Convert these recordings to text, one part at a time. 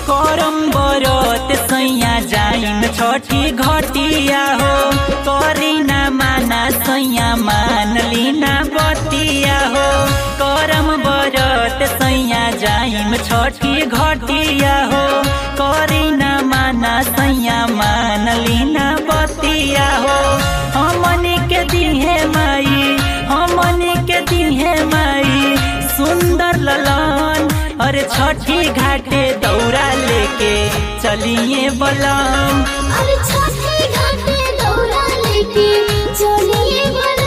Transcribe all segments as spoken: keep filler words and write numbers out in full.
करम बरत सैया जाइम छठी घटिया हो करी ना माना सैया मान लीना बतिया हो करम बरत सैया जाइम छठी घटिया हो करी ना माना सैया मान लीना बतिया हो हमनी के दिहे माई हमनी के दिहे माई सुंदर ललन और छठी घाटे दौरा लेके चलिए बलम अरे छठी घाटे दौरा लेके चलिए बलम।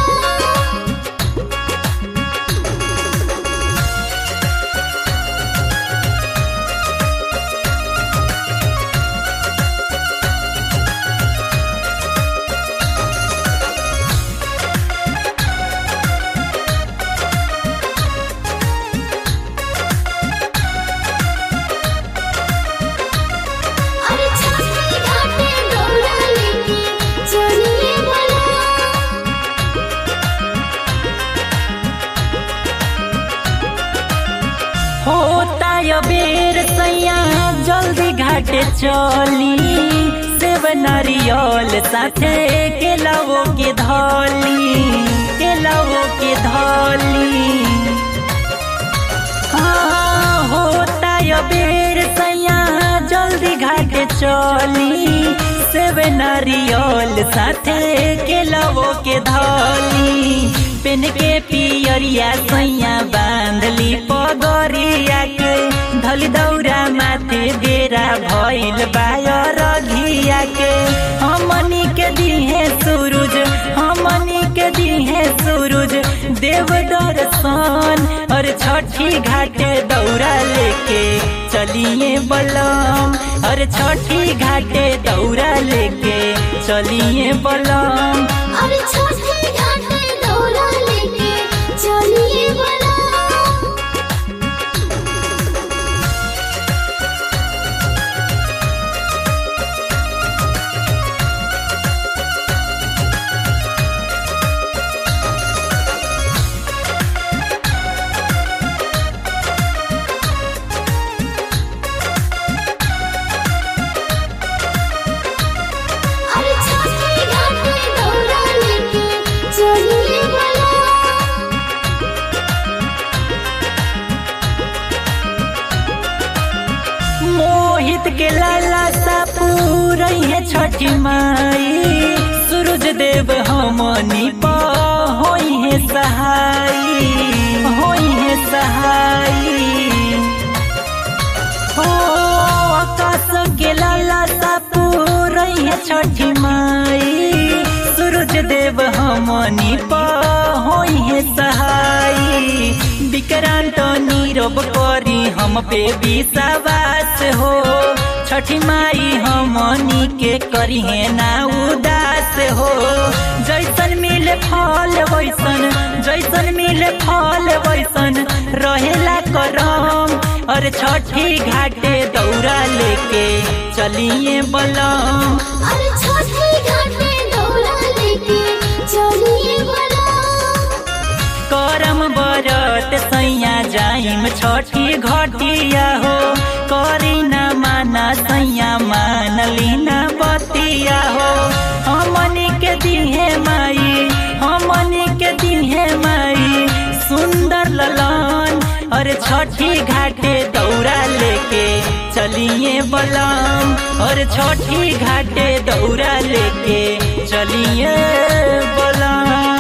होता या बेर सैया जल्दी घाटे चली सेब नारियल साथे केलावो के धली केलावो के धली हाँ होता या बेर सैया जल्दी घाटे चली सेब नारियल साथे केलावो के धली पेन के पियरिया सैया बांधली पगरिया के धल दौरा माथे बेरा भइल बायर घिया के हमनी के दिहे सूरज हमनी के दिहे सूरज देव दर्शन और छठी घाटे दौरा लेके चलिए बलम और छठी घाटे दौरा लेके चलिए बलम अरे छठी घाटे दौरा लेके चलिए बलम। अरे छठी घाटे दौरा लेके चलिए बलम। मोहित के लाला सा पूरई है छठी माई सूरज देव हमनी पा होई है सहाई होई है सहाई हो आकाश के लाला सा पूरई है छठी माई सूरज देव हमनी पा होई है सहाई विक्रांत नीरव करी हम पे विश्वास हो छठी माई हमनी के करी है ना उदास हो जैसन मिले फल वैसन जैसन मिले फल वैसन रहेला करम और छठी घाटे दौरा लेके चलिए बलम अरे छठी घाटे दौरा लेके चलिए बलम। करम बरत सैया जाइम छठी घटिया हो करी ना माना सैया मान लीना बतिया हो हमनी के दिहे माई हमनी के दिहे माई सुंदर ललन और छठी घाटे दौरा लेके चलिए बलम और छठी घाटे दौरा लेके चलिए बलम।